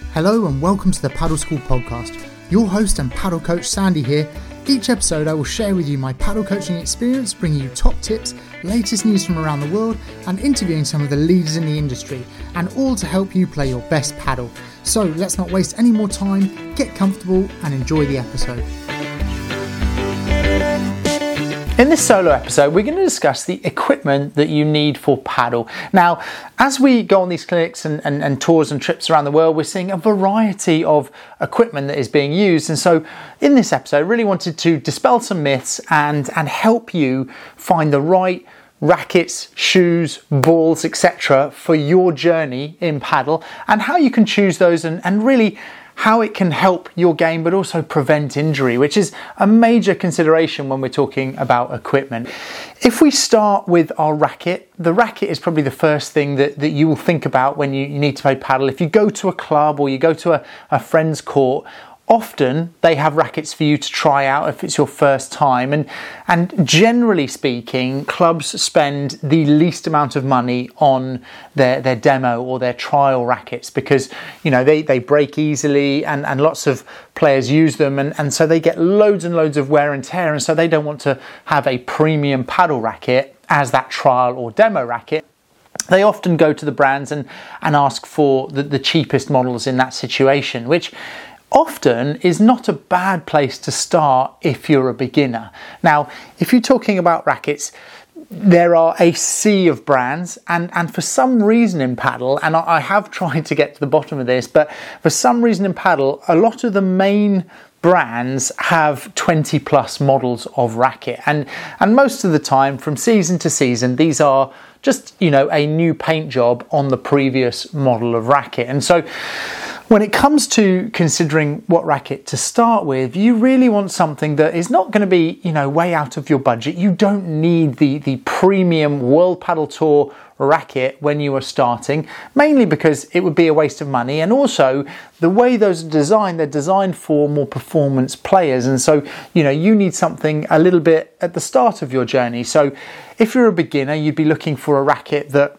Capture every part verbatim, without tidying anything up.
Hello and welcome to the Paddle School Podcast. Your host and paddle coach Sandy here. Each episode I will share with you my paddle coaching experience, bringing you top tips, latest news from around the world and interviewing some of the leaders in the industry, and all to help you play your best paddle. So let's not waste any more time, get comfortable and enjoy the episode. In this solo episode, we're going to discuss the equipment that you need for paddle. Now, as we go on these clinics and, and, and tours and trips around the world, we're seeing a variety of equipment that is being used. And so in this episode, I really wanted to dispel some myths and, and help you find the right rackets, shoes, balls, et cetera for your journey in paddle, and how you can choose those and, and really how it can help your game but also prevent injury, which is a major consideration when we're talking about equipment. If we start with our racket, the racket is probably the first thing that, that you will think about when you, you need to play paddle. If you go to a club or you go to a, a friend's court, often they have rackets for you to try out if it's your first time, and and generally speaking, clubs spend the least amount of money on their, their demo or their trial rackets because you know they, they break easily and, and lots of players use them, and, and so they get loads and loads of wear and tear, and so they don't want to have a premium paddle racket as that trial or demo racket. They often go to the brands and, and ask for the, the cheapest models in that situation, which often is not a bad place to start if you're a beginner. Now, if you're talking about rackets, there are a sea of brands, and, and for some reason in paddle, and I have tried to get to the bottom of this, but for some reason in paddle, a lot of the main brands have twenty plus models of racket, and and most of the time from season to season these are just, you know, a new paint job on the previous model of racket. And so when it comes to considering what racket to start with, you really want something that is not going to be, you know, way out of your budget. You don't need the the premium World Paddle Tour racket when you are starting, mainly because it would be a waste of money, and also the way those are designed, they're designed for more performance players, and so you know you need something a little bit at the start of your journey. So if you're a beginner, you'd be looking for a racket that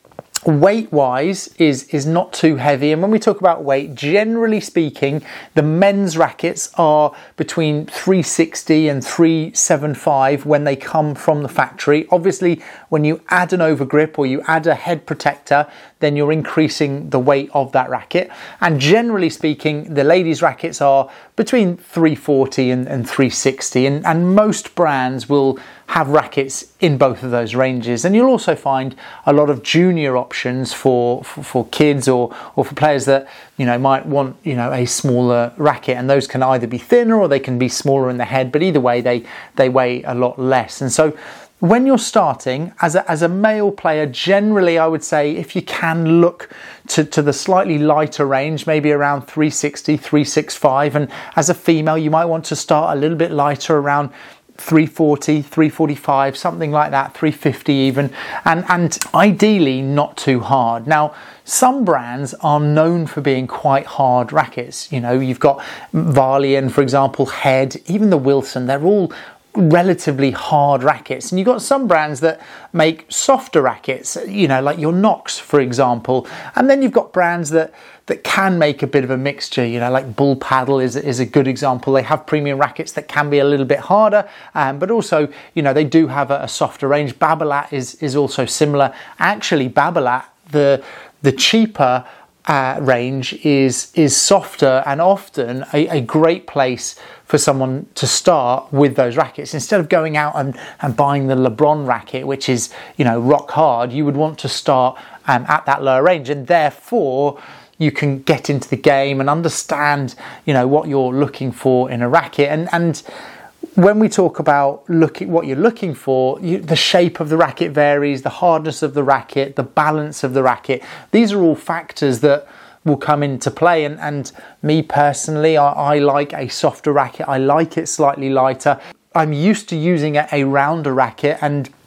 weight wise is is not too heavy. And when we talk about weight, generally speaking, the men's rackets are between three sixty and three seventy-five when they come from the factory. Obviously, when you add an overgrip or you add a head protector, then you're increasing the weight of that racket. And generally speaking, the ladies' rackets are between three forty and, and three sixty, and, and most brands will have rackets in both of those ranges. And you'll also find a lot of junior options for, for, for kids or, or for players that, you know, might want, you know, a smaller racket, and those can either be thinner or they can be smaller in the head, but either way they, they weigh a lot less. And so when you're starting as a, as a male player, generally I would say if you can look to, to the slightly lighter range, maybe around three sixty, three sixty-five, and as a female you might want to start a little bit lighter around three forty, three forty-five, something like that, three fifty even, and, and ideally not too hard. Now, some brands are known for being quite hard rackets. You know, you've got Valiant, for example, Head, even the Wilson, they're all relatively hard rackets, and you've got some brands that make softer rackets, you know, like your Knox, for example, and then you've got brands that that can make a bit of a mixture, you know, like Bull Paddle is, is a good example. They have premium rackets that can be a little bit harder, um, but also, you know, they do have a, a softer range. Babolat is is also similar. Actually, Babolat, the the cheaper Uh, range is is softer and often a, a great place for someone to start with those rackets. Instead of going out and, and buying the LeBron racket, which is, you know, rock hard, you would want to start um, at that lower range, and therefore you can get into the game and understand, you know, what you're looking for in a racket. And and when we talk about looking what you're looking for, you, the shape of the racket varies, the hardness of the racket, the balance of the racket. These are all factors that will come into play. And, and me personally, I, I like a softer racket. I like it slightly lighter. I'm used to using a, a rounder racket, and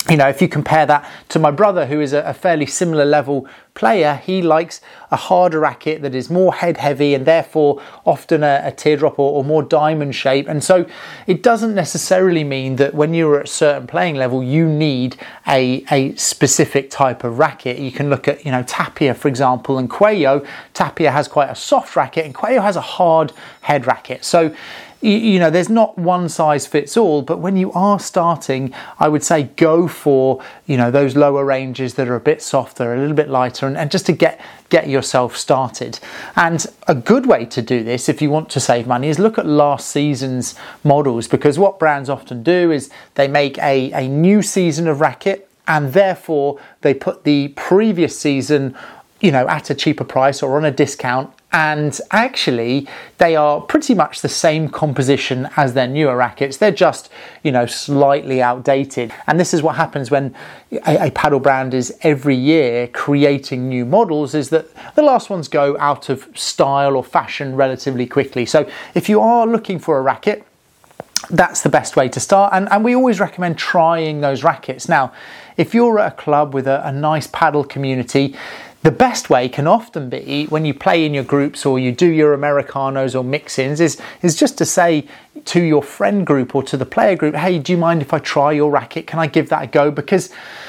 You know, if you compare that to my brother, who is a, a fairly similar level player, he likes a harder racket that is more head heavy and therefore often a, a teardrop or, or more diamond shape. And so it doesn't necessarily mean that when you're at a certain playing level, you need a, a specific type of racket. You can look at, you know, Tapia, for example, and Cuello. Tapia has quite a soft racket and Cuello has a hard head racket. So you know, there's not one size fits all, but when you are starting, I would say go for, you know, those lower ranges that are a bit softer, a little bit lighter, and, and just to get get yourself started. And a good way to do this, if you want to save money, is look at last season's models, because what brands often do is they make a, a new season of racket, and therefore they put the previous season, you know, at a cheaper price or on a discount. And actually, they are pretty much the same composition as their newer rackets. They're just, you know, slightly outdated. And this is what happens when a, a paddle brand is every year creating new models, is that the last ones go out of style or fashion relatively quickly. So if you are looking for a racket, that's the best way to start. And, and we always recommend trying those rackets. Now, if you're at a club with a, a nice paddle community, the best way can often be, when you play in your groups or you do your Americanos or mix-ins, is, is just to say to your friend group or to the player group, hey, do you mind if I try your racket? Can I give that a go? Because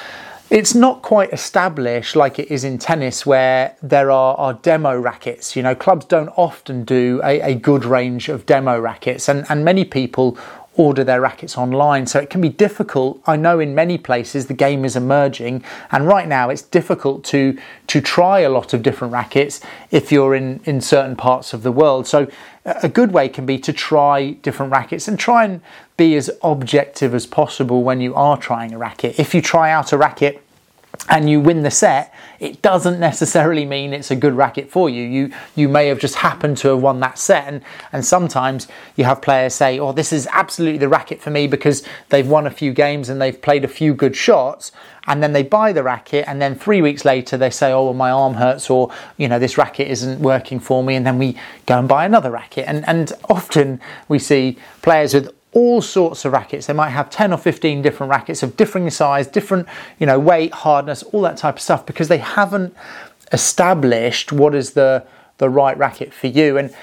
it's not quite established like it is in tennis, where there are, are demo rackets. You know, clubs don't often do a, a good range of demo rackets, and, and many people order their rackets online, so it can be difficult. I know in many places the game is emerging, and right now it's difficult to to try a lot of different rackets if you're in in certain parts of the world. So a good way can be to try different rackets and try and be as objective as possible when you are trying a racket. If you try out a racket and you win the set, it doesn't necessarily mean it's a good racket for you. You you may have just happened to have won that set, and, and sometimes you have players say, oh, this is absolutely the racket for me because they've won a few games and they've played a few good shots, and then they buy the racket, and then three weeks later they say, oh, well, my arm hurts, or, you know, this racket isn't working for me, and then we go and buy another racket. And, and often we see players with all sorts of rackets. They might have ten or fifteen different rackets of differing size, different, you know, weight, hardness, all that type of stuff, because they haven't established what is the the right racket for you. And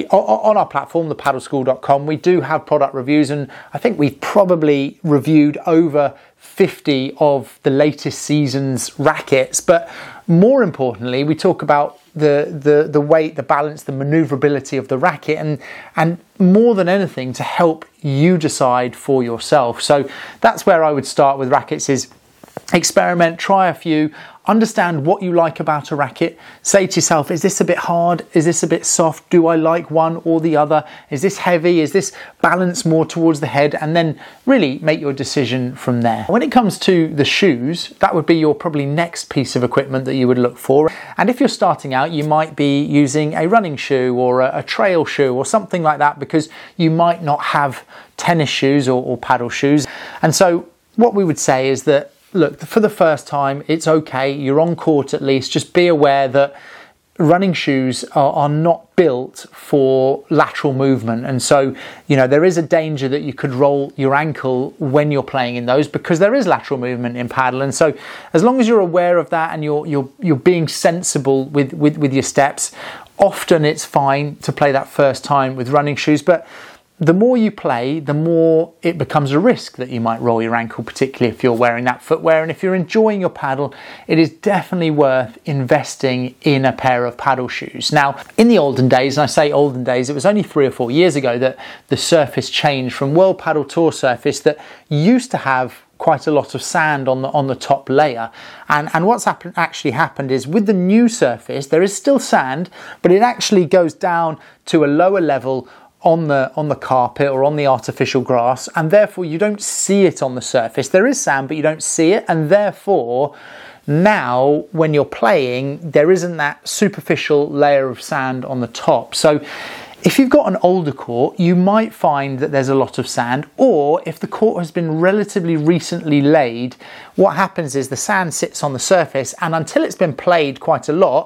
on our platform, the paddle school dot com, we do have product reviews, and I think we've probably reviewed over fifty of the latest season's rackets. But more importantly, we talk about the the the weight, the balance, the maneuverability of the racket, and and more than anything, to help you decide for yourself. So that's where I would start with rackets, is experiment, try a few, understand what you like about a racket. Say to yourself, is this a bit hard? Is this a bit soft? Do I like one or the other? Is this heavy? Is this balanced more towards the head? And then really make your decision from there. When it comes to the shoes, that would be your probably next piece of equipment that you would look for. And if you're starting out, you might be using a running shoe or a, a trail shoe or something like that, because you might not have tennis shoes or, or paddle shoes. And so what we would say is that, look, for the first time, it's okay. You're on court at least. Just be aware that running shoes are, are not built for lateral movement. And so, you know, there is a danger that you could roll your ankle when you're playing in those, because there is lateral movement in paddle. And so as long as you're aware of that and you're you're you're being sensible with, with, with your steps, often it's fine to play that first time with running shoes. But the more you play, the more it becomes a risk that you might roll your ankle, particularly if you're wearing that footwear. And if you're enjoying your paddle, it is definitely worth investing in a pair of paddle shoes. Now, in the olden days, and I say olden days, it was only three or four years ago that the surface changed from World Padel Tour surface that used to have quite a lot of sand on the on the top layer. And, and what's happened, actually happened is, with the new surface, there is still sand, but it actually goes down to a lower level on the on the carpet or on the artificial grass, and therefore you don't see it on the surface. There is sand, but you don't see it, and therefore now when you're playing, there isn't that superficial layer of sand on the top. So if you've got an older court, you might find that there's a lot of sand, or if the court has been relatively recently laid, what happens is the sand sits on the surface, and until it's been played quite a lot,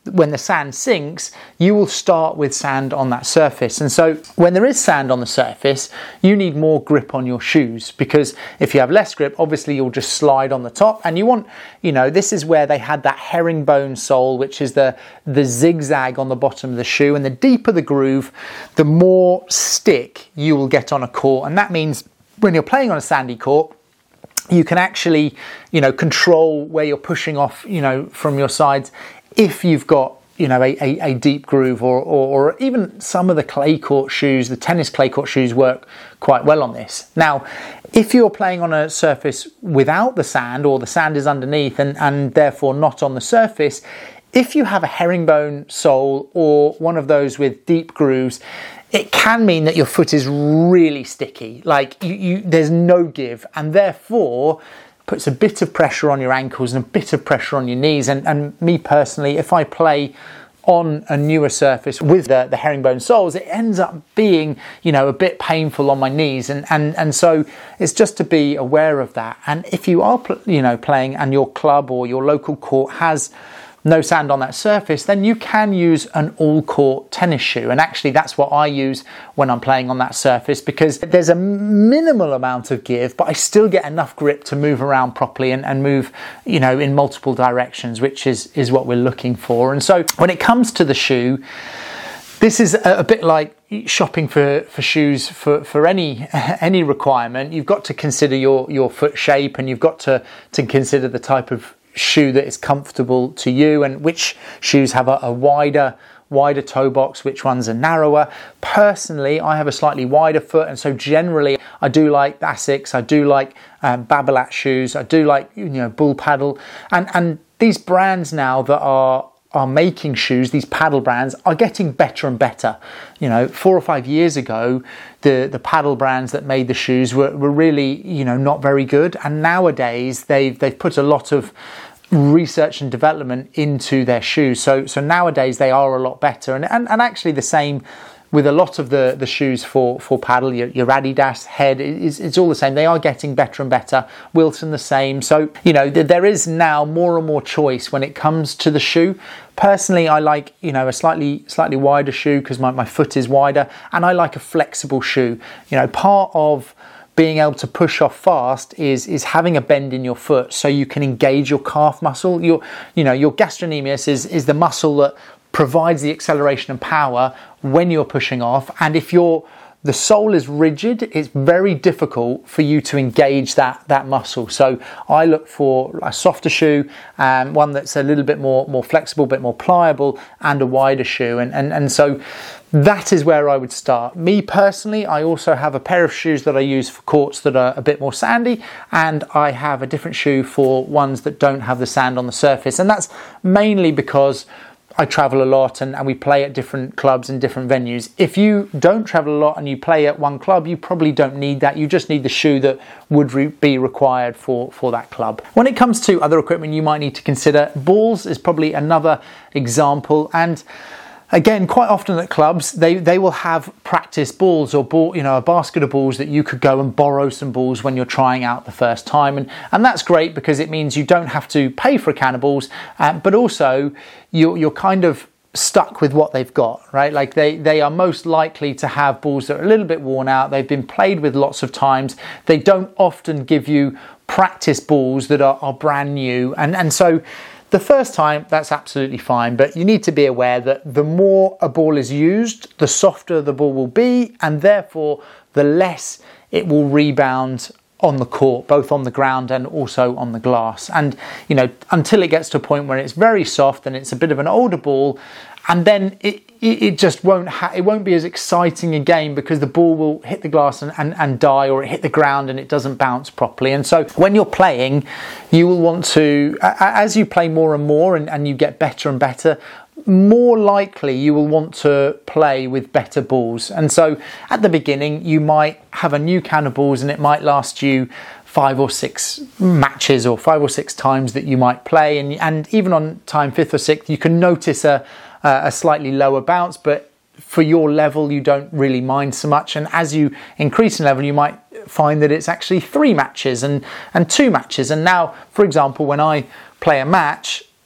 when the sand sinks, you will start with sand on that surface. And so when there is sand on the surface, you need more grip on your shoes, because if you have less grip, obviously you'll just slide on the top. And you want, you know, this is where they had that herringbone sole, which is the, the zigzag on the bottom of the shoe. And the deeper the groove, the more stick you will get on a court. And that means when you're playing on a sandy court, you can actually, you know, control where you're pushing off, you know, from your sides if you've got, you know, a, a, a deep groove, or, or, or even some of the clay court shoes, the tennis clay court shoes work quite well on this. Now, if you're playing on a surface without the sand, or the sand is underneath and, and therefore not on the surface, if you have a herringbone sole or one of those with deep grooves, it can mean that your foot is really sticky, like you, you, there's no give, and therefore puts a bit of pressure on your ankles and a bit of pressure on your knees. And, and me personally, if I play on a newer surface with the, the herringbone soles, it ends up being, you know, a bit painful on my knees. And, and, and so it's just to be aware of that. And if you are, you know, playing and your club or your local court has no sand on that surface, then you can use an all-court tennis shoe. And actually that's what I use when I'm playing on that surface, because there's a minimal amount of give, but I still get enough grip to move around properly and, and move, you know, in multiple directions, which is, is what we're looking for. And so when it comes to the shoe, this is a, a bit like shopping for, for shoes for, for any any requirement. You've got to consider your, your foot shape, and you've got to, to consider the type of shoe that is comfortable to you, and which shoes have a, a wider wider toe box, which ones are narrower. Personally, I have a slightly wider foot, and so generally I do like Asics, I do like um, Babolat shoes, I do like, you know, Bull Paddle, and and these brands now that are are making shoes, these paddle brands, are getting better and better. You know, four or five years ago, the, the paddle brands that made the shoes were, were really, you know, not very good. And nowadays, they've, they've put a lot of research and development into their shoes. So so nowadays, they are a lot better. And, and, and actually the same with a lot of the, the shoes for, for paddle, your, your Adidas, Head, it's, it's all the same. They are getting better and better. Wilson the same. So, you know, there is now more and more choice when it comes to the shoe. Personally, I like, you know, a slightly slightly wider shoe because my, my foot is wider, and I like a flexible shoe. You know, part of being able to push off fast is is having a bend in your foot so you can engage your calf muscle. Your, you know, your gastrocnemius is, is the muscle that provides the acceleration and power when you're pushing off. And if you're the sole is rigid, it's very difficult for you to engage that that muscle. So I look for a softer shoe, um, one that's a little bit more more flexible, a bit more pliable, and a wider shoe. And, and, and so that is where I would start. Me personally, I also have a pair of shoes that I use for courts that are a bit more sandy, and I have a different shoe for ones that don't have the sand on the surface. And that's mainly because I travel a lot and, and we play at different clubs and different venues. If you don't travel a lot and you play at one club, you probably don't need that. You just need the shoe that would re- be required for, for that club. When it comes to other equipment you might need to consider, balls is probably another example. And again, quite often at clubs, they, they will have practice balls or ball, you know, a basket of balls that you could go and borrow some balls when you're trying out the first time. And, and that's great because it means you don't have to pay for a can of balls, uh, but also you're, you're kind of stuck with what they've got, right? Like they, they are most likely to have balls that are a little bit worn out. They've been played with lots of times. They don't often give you practice balls that are, are brand new. And, and so the first time, that's absolutely fine, but you need to be aware that the more a ball is used, the softer the ball will be, and therefore the less it will rebound on the court, both on the ground and also on the glass. And, you know, until it gets to a point where it's very soft and it's a bit of an older ball, and then it it just won't ha- it won't be as exciting a game because the ball will hit the glass and, and, and die, or it hit the ground and it doesn't bounce properly. And so when you're playing, you will want to, as you play more and more and, and you get better and better, more likely you will want to play with better balls. And so at the beginning, you might have a new can of balls and it might last you five or six matches or five or six times that you might play. And, and even on time fifth or sixth, you can notice a, a slightly lower bounce, but for your level, you don't really mind so much. And as you increase in level, you might find that it's actually three matches and, and two matches. And now, for example, when I play a match,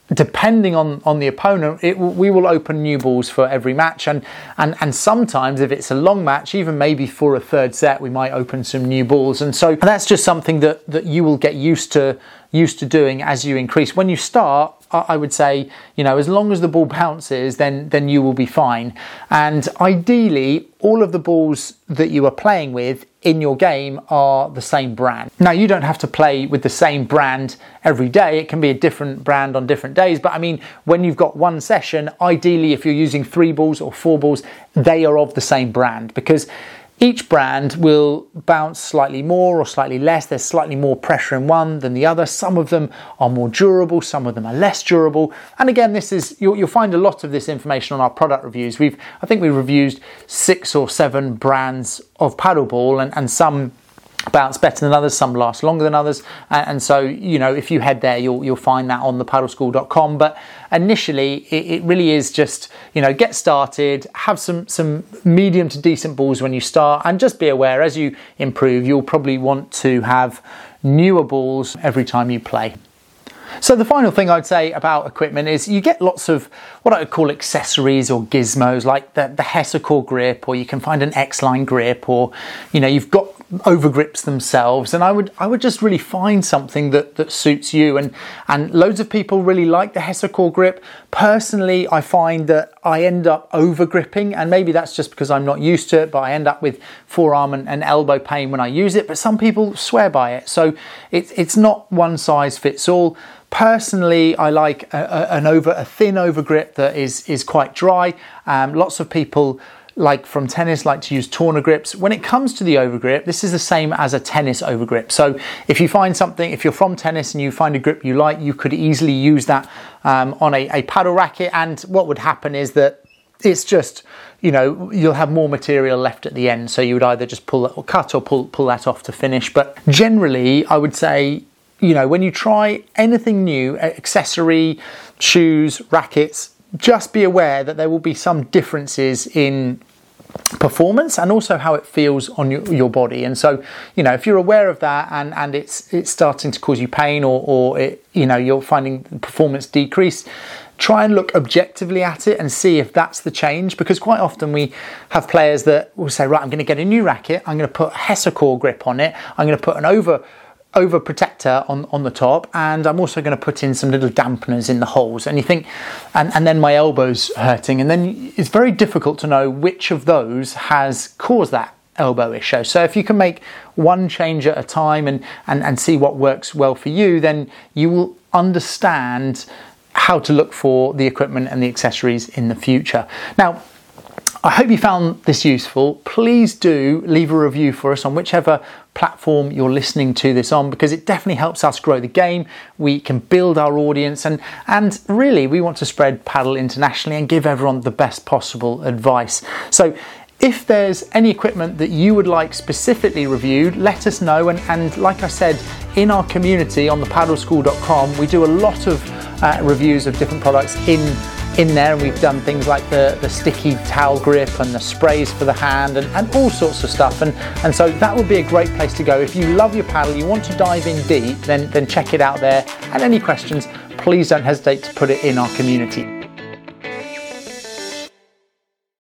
depending on, on the opponent, it will, we will open new balls for every match, and, and and sometimes if it's a long match, even maybe for a third set, we might open some new balls. And so that's just something that, that you will get used to used to doing as you increase. When you start, I would say, you know, as long as the ball bounces, then then you will be fine. And ideally, all of the balls that you are playing with in your game are the same brand. Now, you don't have to play with the same brand every day. It can be a different brand on different days. But I mean, when you've got one session, ideally, if you're using three balls or four balls, they are of the same brand, because each brand will bounce slightly more or slightly less. There's slightly more pressure in one than the other. Some of them are more durable, some of them are less durable. And again, this is you'll, you'll find a lot of this information on our product reviews. We've, I think we've reviewed six or seven brands of paddleball, and, and some bounce better than others, some last longer than others, and, and so, you know, if you head there, you'll you'll find that on the paddle school dot com. But initially, it, it really is just, you know, get started, have some some medium to decent balls when you start, and just be aware as you improve, you'll probably want to have newer balls every time you play. So the final thing I'd say about equipment is you get lots of what I would call accessories or gizmos, like the, the Hesakor grip, or you can find an X-Line grip, or, you know, you've got overgrips themselves. And I would I would just really find something that, that suits you. And, and loads of people really like the Hesakor grip. Personally, I find that I end up overgripping, and maybe that's just because I'm not used to it, but I end up with forearm and, and elbow pain when I use it. But some people swear by it. So it, it's not one size fits all. Personally, I like a, a, an over a thin overgrip that is is quite dry. Um, lots of people, like from tennis, like to use Torna grips. When it comes to the overgrip, this is the same as a tennis overgrip. So if you find something, if you're from tennis and you find a grip you like, you could easily use that um, on a, a paddle racket. And what would happen is that it's just, you know, you'll have more material left at the end. So you would either just pull that or cut or pull pull that off to finish. But generally, I would say, you know, when you try anything new, accessory, shoes, rackets, just be aware that there will be some differences in performance and also how it feels on your, your body. And so, you know, if you're aware of that and, and it's it's starting to cause you pain, or, or it, you know, you're finding performance decrease, try and look objectively at it and see if that's the change. Because quite often we have players that will say, right, I'm going to get a new racket, I'm going to put a Hesakor grip on it, I'm going to put an over over protector on, on the top, and I'm also going to put in some little dampeners in the holes. And you think, and, and then my elbow's hurting, and then it's very difficult to know which of those has caused that elbow issue. So if you can make one change at a time and, and, and see what works well for you, then you will understand how to look for the equipment and the accessories in the future. Now, I hope you found this useful. Please do leave a review for us on whichever platform you're listening to this on, because it definitely helps us grow the game. We can build our audience, and and really we want to spread paddle internationally and give everyone the best possible advice. So if there's any equipment that you would like specifically reviewed, let us know. And, and like I said, in our community on the paddle school dot com, we do a lot of uh, reviews of different products in in there, and we've done things like the, the sticky towel grip and the sprays for the hand, and, and all sorts of stuff. And, and so that would be a great place to go. If you love your paddle, you want to dive in deep, then, then check it out there. And any questions, please don't hesitate to put it in our community.